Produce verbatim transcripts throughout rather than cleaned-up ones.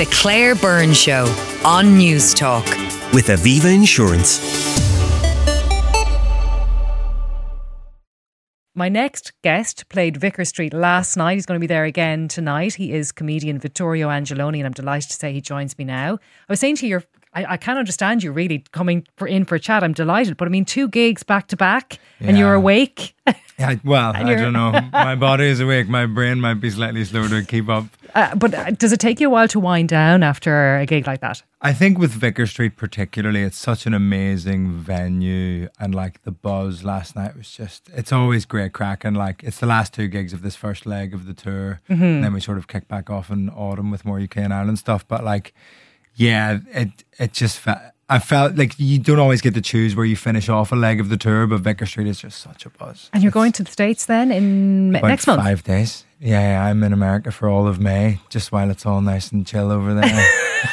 The Claire Byrne Show on News Talk. With Aviva Insurance. My next guest played Vicar Street last night. He's going to be there again tonight. He is comedian Vittorio Angeloni, and I'm delighted to say he joins me now. I was saying to you, I, I can't understand you really coming for, in for a chat. I'm delighted. But I mean, two gigs back to back and Yeah. you're awake. Yeah, well, I you're- don't know. My body is awake. My brain might be slightly slow to keep up. Uh, but uh, does it take you a while to wind down after a gig like that? I think with Vicar Street particularly, it's such an amazing venue, and like the buzz last night was just, it's always great crack, and like it's the last two gigs of this first leg of the tour, Mm-hmm. and then we sort of kick back off in autumn with more U K and Ireland stuff, but like, yeah, it it just felt, I felt like you don't always get to choose where you finish off a leg of the tour, but Vicar Street is just such a buzz. And you're It's going to the States then in about next month? Five days. Yeah, yeah, I'm in America for all of May, just while it's all nice and chill over there.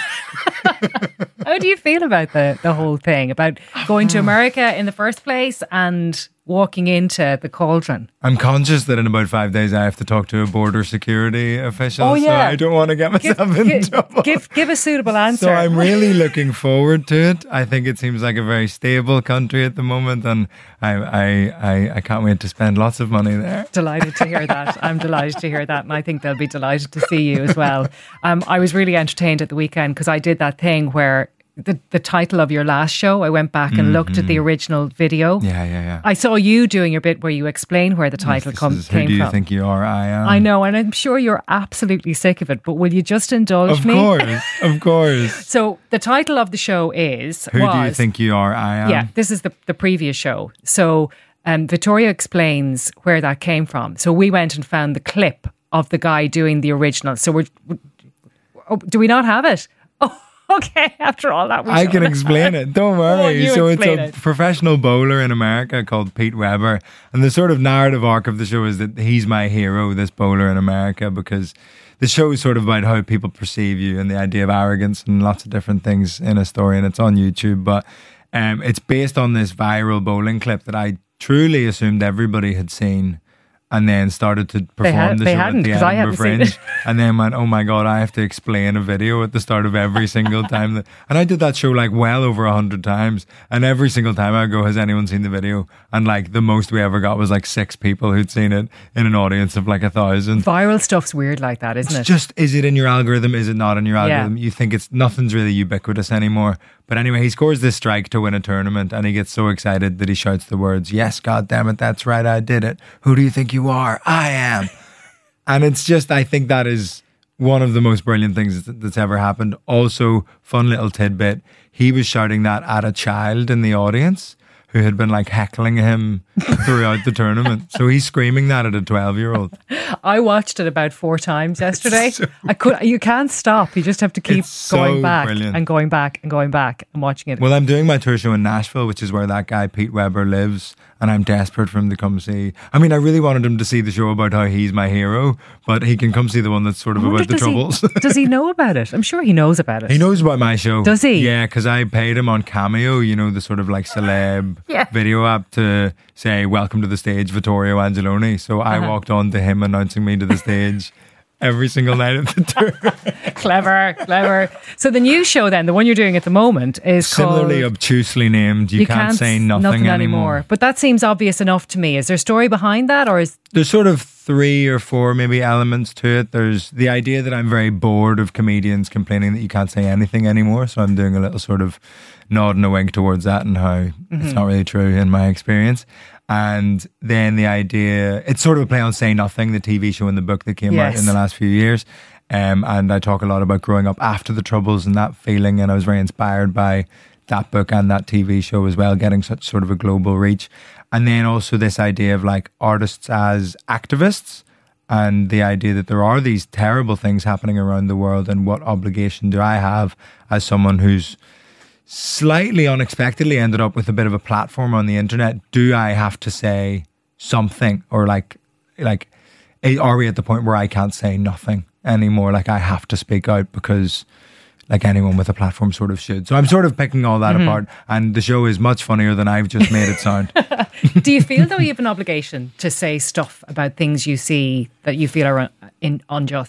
How do you feel about the, the whole thing? About going to America in the first place and walking into the cauldron? I'm conscious that in about five days I have to talk to a border security official, Oh, yeah. so I don't want to get Give, myself in give, trouble. give, give a suitable answer. So I'm really looking forward to it. I think it seems like a very stable country at the moment, and I I, I, I can't wait to spend lots of money there. Delighted to hear that. I'm delighted to hear that, and I think they'll be delighted to see you as well. Um, I was really entertained at the weekend because I did that thing where the, the title of your last show, I went back and looked at the original video. Yeah, yeah, yeah. I saw you doing your bit where you explain where the title This come, is, who came do you from. think you are? I am. I know, and I'm sure you're absolutely sick of it, but will you just indulge Of me? course, of course. So the title of the show is Who was, do you think you are? I am. Yeah, this is the, the previous show. So um, Vittorio explains where that came from. So we went and found the clip of the guy doing the original. So we're, we oh, do we not have it? Oh, okay. After all that, we I don't can have explain it. Don't worry. you so it's explain a it. professional bowler in America called Pete Weber, and the sort of narrative arc of the show is that he's my hero, this bowler in America, because the show is sort of about how people perceive you and the idea of arrogance and lots of different things in a story, and it's on YouTube. But um, it's based on this viral bowling clip that I truly assumed everybody had seen, and then started to perform had- the they show hadn't, at the 'cause I Edinburgh hadn't seen Fringe, it. and then went, oh my god, I have to explain a video at the start of every single time that, and I did that show like well over a hundred times, and every single time I go, has anyone seen the video? And like the most we ever got was like six people who'd seen it in an audience of like a thousand. Viral stuff's weird like that, isn't It's it? just, is it in your algorithm? Is it not in your Yeah. algorithm? You think it's, nothing's really ubiquitous anymore. But anyway, he scores this strike to win a tournament, and he gets so excited that he shouts the words, yes, God damn it, that's right, I did it. Who do you think you are? I am. And it's just, I think that is one of the most brilliant things that's ever happened. Also, fun little tidbit, he was shouting that at a child in the audience who had been like heckling him throughout the tournament. So he's screaming that at a twelve-year-old. I watched it about four times yesterday. so I could. You can't stop. You just have to keep It's so going back brilliant. and going back and going back and watching it. Well, I'm doing my tour show in Nashville, which is where that guy Pete Weber lives, and I'm desperate for him to come see. I mean, I really wanted him to see the show about how he's my hero, but he can come see the one that's sort of I wonder, about the does he- troubles. does he know about it? I'm sure he knows about it. He knows about my show. Does he? Yeah, because I paid him on Cameo, you know, the sort of like celeb Yeah. video app, to say, welcome to the stage, Vittorio Angeloni. So I Uh-huh. walked on to him announcing me to the stage every single night of the tour. Clever, clever. So the new show then, the one you're doing at the moment, is Similarly called obtusely named. You, can't, say s- nothing, anymore. But that seems obvious enough to me. Is there a story behind that, or is There's sort of three or four maybe elements to it. There's the idea that I'm very bored of comedians complaining that you can't say anything anymore. So I'm doing a little sort of nod and a wink towards that, and how Mm-hmm. it's not really true in my experience. And then the idea, it's sort of a play on Say Nothing, the T V show and the book that came out Yes. in the last few years. Um, and I talk a lot about growing up after the Troubles and that feeling. And I was very inspired by that book and that T V show as well, getting such sort of a global reach. And then also this idea of like artists as activists, and the idea that there are these terrible things happening around the world, and what obligation do I have as someone who's slightly unexpectedly ended up with a bit of a platform on the internet? Do I have to say something, or like, like, are we at the point where I can't say nothing anymore? Like, I have to speak out because, like, anyone with a platform sort of should. So I'm sort of picking all that apart, and the show is much funnier than I've just made it sound. do you feel though you have an obligation to say stuff about things you see that you feel are un- in, unjust?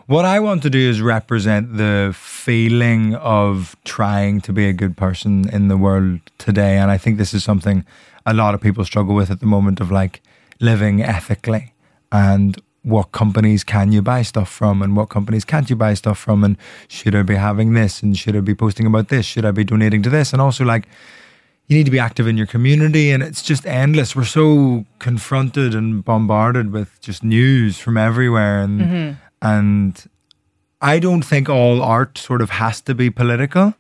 what I want to do is represent the feeling of trying to be a good person in the world today. And I think this is something a lot of people struggle with at the moment, of like living ethically, and what companies can you buy stuff from and what companies can't you buy stuff from, and should I be having this, and should I be posting about this, should I be donating to this, and also like you need to be active in your community. And it's just endless. We're so confronted and bombarded with just news from everywhere, and mm-hmm. and I don't think all art sort of has to be political,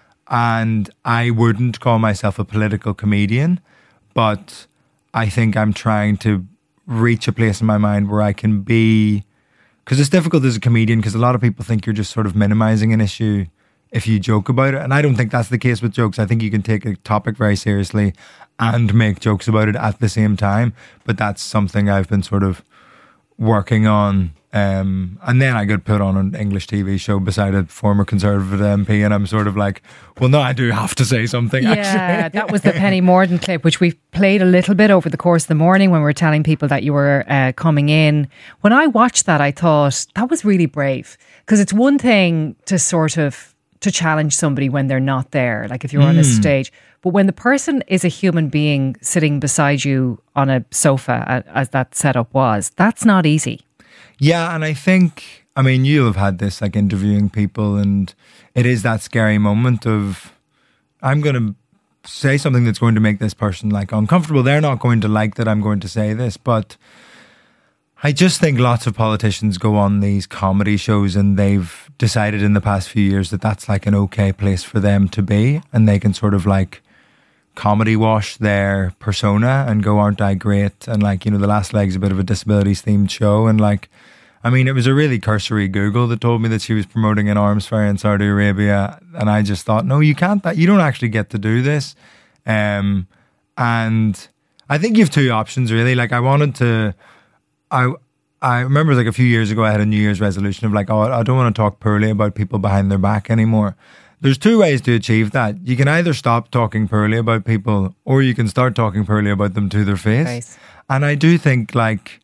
and I wouldn't call myself a political comedian, but I think I'm trying to reach a place in my mind where I can be, because it's difficult as a comedian, because a lot of people think you're just sort of minimizing an issue if you joke about it. And I don't think that's the case with jokes. I think you can take a topic very seriously and make jokes about it at the same time. But that's something I've been sort of working on. Um, and then I got put on an English T V show beside a former Conservative M P, and I'm sort of like, well, no, I do have to say something. Yeah, actually. That was the Penny Mordaunt clip, which we played a little bit over the course of the morning when we were telling people that you were uh, coming in. When I watched that, I thought that was really brave, because it's one thing to sort of to challenge somebody when they're not there, like if you're mm. on a stage. But when the person is a human being sitting beside you on a sofa, as that setup was, that's not easy. Yeah, and I think, I mean, you'll have had this, like interviewing people, and it is that scary moment of, I'm going to say something that's going to make this person like uncomfortable. They're not going to like that I'm going to say this, but I just think lots of politicians go on these comedy shows and they've decided in the past few years that that's like an okay place for them to be, and they can sort of like comedy wash their persona and go, aren't I great? And like, you know, The Last Leg's a bit of a disabilities themed show, and like, I mean, it was a really cursory Google that told me that she was promoting an arms fair in Saudi Arabia, and I just thought, no, you can't, that you don't actually get to do this. Um, and I think you have two options really. Like I wanted to, I I remember like a few years ago I had a New Year's resolution of like, oh, I don't want to talk poorly about people behind their back anymore. There's two ways to achieve that. You can either stop talking poorly about people, or you can start talking poorly about them to their face. Nice. And I do think like,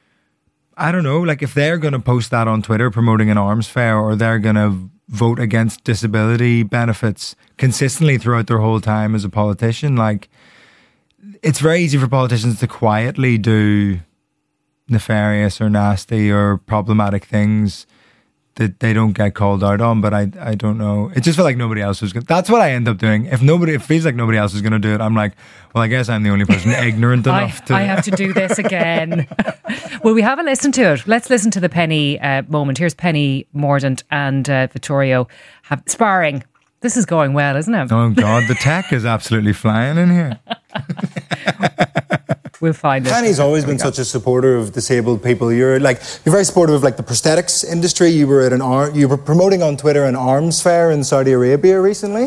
I don't know, like if they're going to post that on Twitter promoting an arms fair, or they're going to vote against disability benefits consistently throughout their whole time as a politician, like it's very easy for politicians to quietly do nefarious or nasty or problematic things that they don't get called out on. But I I don't know. It just felt like nobody else was going to. That's what I end up doing. If nobody, it feels like nobody else is going to do it, I'm like, well, I guess I'm the only person ignorant enough I, to. I have to do this again. Well, we have a listen to it. Let's listen to the Penny uh, moment. Here's Penny Mordaunt and uh, Vittorio have sparring. This is going well, isn't it? Oh God, the tech is absolutely flying in here. We'll find it. Penny's always been such a supporter of disabled people. You're like you're very supportive of like the prosthetics industry. You were at an ar- you were promoting on Twitter an arms fair in Saudi Arabia recently.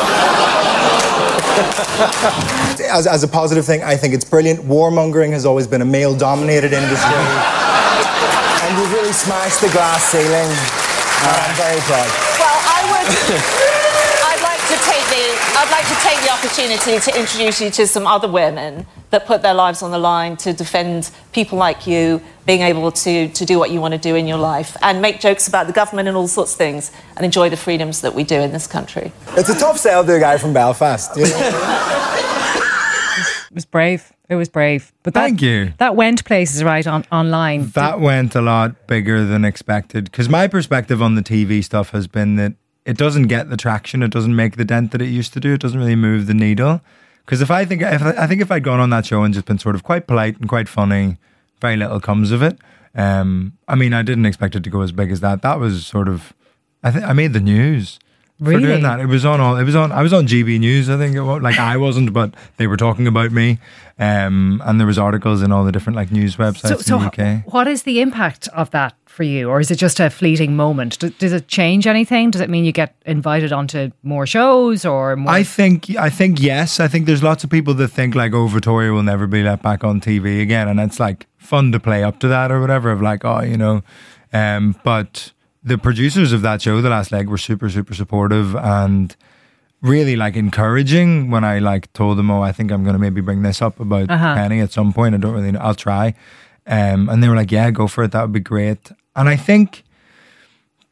as, as a positive thing, I think it's brilliant. Warmongering has always been a male-dominated industry, and you've really smashed the glass ceiling. Uh, I'm very proud. Well, I would. I'd like to take the. I'd like to take the opportunity to introduce you to some other women that put their lives on the line to defend people like you being able to, to do what you want to do in your life and make jokes about the government and all sorts of things and enjoy the freedoms that we do in this country. It's a tough sell to a guy from Belfast, you know? It was brave. It was brave. But that, Thank you. That went places, right, on online. That went a lot bigger than expected, because my perspective on the T V stuff has been that it doesn't get the traction, it doesn't make the dent that it used to do, it doesn't really move the needle. Because if I think if I, I think if I'd gone on that show and just been sort of quite polite and quite funny, very little comes of it. Um, I mean, I didn't expect it to go as big as that. That was sort of, I think I made the news really? for doing that. It was on all. It was on. I was on G B News. I think it was, like I wasn't, but they were talking about me. Um, and there was articles in all the different like news websites so, so in the U K. What is the impact of that for you, or is it just a fleeting moment? Does, does it change anything? Does it mean you get invited onto more shows or more? I think I think yes. I think there's lots of people that think like, oh, Vittorio will never be let back on T V again, and it's like fun to play up to that or whatever. Of like, oh, you know, um, but the producers of that show, The Last Leg, were super super supportive and really like encouraging when I like told them, oh, I think I'm going to maybe bring this up about uh-huh. Penny at some point. I don't really know. I'll try. Um, and they were like, yeah, go for it. That would be great. And I think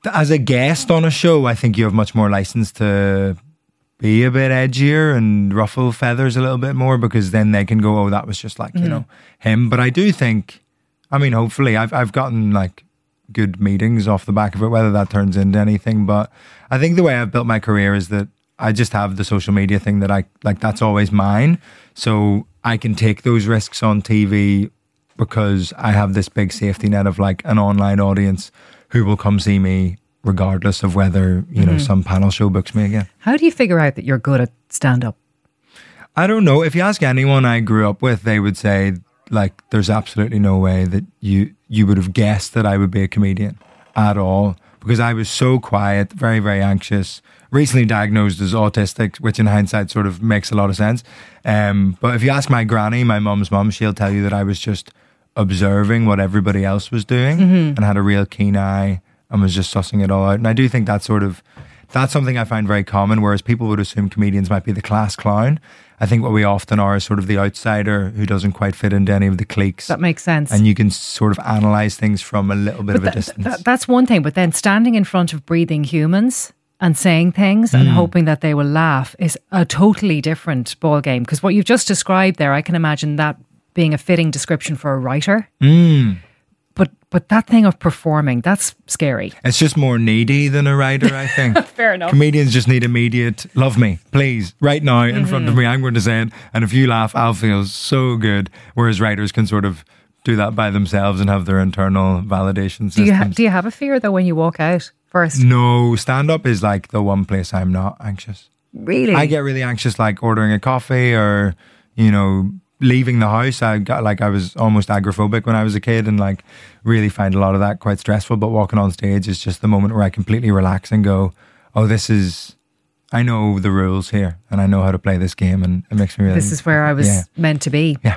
as a guest on a show, I think you have much more license to be a bit edgier and ruffle feathers a little bit more, because then they can go, oh, that was just like, mm-hmm. you know, him. But I do think, I mean, hopefully I've I've gotten like good meetings off the back of it, whether that turns into anything. But I think the way I've built my career is that I just have the social media thing that I like, that's always mine. So I can take those risks on T V because I have this big safety net of like an online audience who will come see me regardless of whether, you know, mm-hmm. some panel show books me again. How do you figure out that you're good at stand-up? I don't know. If you ask anyone I grew up with, they would say, like, there's absolutely no way that you, you would have guessed that I would be a comedian at all, because I was so quiet, very, very anxious, recently diagnosed as autistic, which in hindsight sort of makes a lot of sense. Um, but if you ask my granny, my mum's mum, she'll tell you that I was just observing what everybody else was doing mm-hmm. and had a real keen eye and was just sussing it all out. And I do think that's sort of, that's something I find very common, whereas people would assume comedians might be the class clown. I think what we often are is sort of the outsider who doesn't quite fit into any of the cliques. That makes sense. And you can sort of analyse things from a little bit but of a that, distance. That, that's one thing, but then standing in front of breathing humans and saying things mm. and hoping that they will laugh is a totally different ballgame. Because what you've just described there, I can imagine that being a fitting description for a writer. Mm. But but that thing of performing, that's scary. It's just more needy than a writer, I think. Fair enough. Comedians just need immediate, love me, please, right now in mm-hmm. front of me. I'm going to say it. And if you laugh, I'll feel so good. Whereas writers can sort of do that by themselves and have their internal validation systems. Do you, ha- do you have a fear, though, when you walk out first? No, stand-up is like the one place I'm not anxious. Really? I get really anxious, like ordering a coffee or, you know, leaving the house. I got like I was almost agoraphobic when I was a kid, and like really find a lot of that quite stressful. But walking on stage is just the moment where I completely relax and go, oh, this is, I know the rules here and I know how to play this game, and it makes me really, this is where I was yeah. meant to be. Yeah.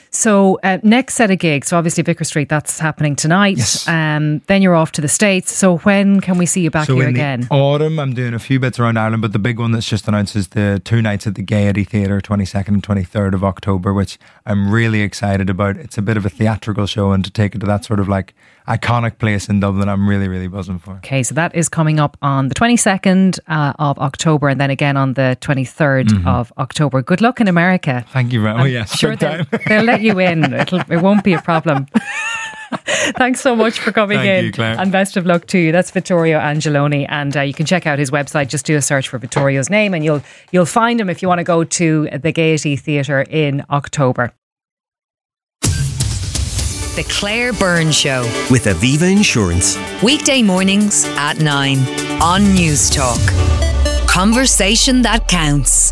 So uh, next set of gigs, so obviously Vicar Street, that's happening tonight. Yes. Um, then you're off to the States. So when can we see you back so here in again? The autumn, I'm doing a few bits around Ireland, but the big one that's just announced is the two nights at the Gaiety Theatre, twenty-second and twenty-third of October, which I'm really excited about. It's a bit of a theatrical show, and to take it to that sort of like iconic place in Dublin, I'm really, really buzzing for. Okay, so that is coming up on the twenty-second uh, of October, and then again on the twenty-third mm-hmm. of October. Good luck in America. Thank you very much. Oh, yes, sure they'll, they'll let you in. It'll, it won't be a problem. Thanks so much for coming Thank in, you, Claire. and best of luck to you. That's Vittorio Angeloni, and uh, you can check out his website. Just do a search for Vittorio's name, and you'll you'll find him if you want to go to the Gaiety Theatre in October. The Claire Byrne Show with Aviva Insurance. Weekday mornings at nine on News Talk. Conversation that counts.